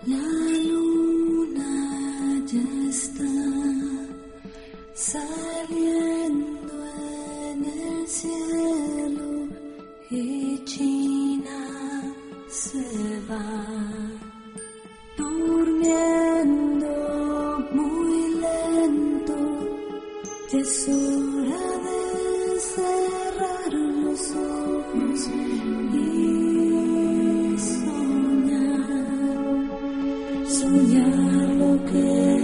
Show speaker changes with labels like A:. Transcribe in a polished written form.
A: La luna ya está saliendo en el cielo y China se va durmiendo muy lento. Es hora de cerrar los ojos y soñar lo que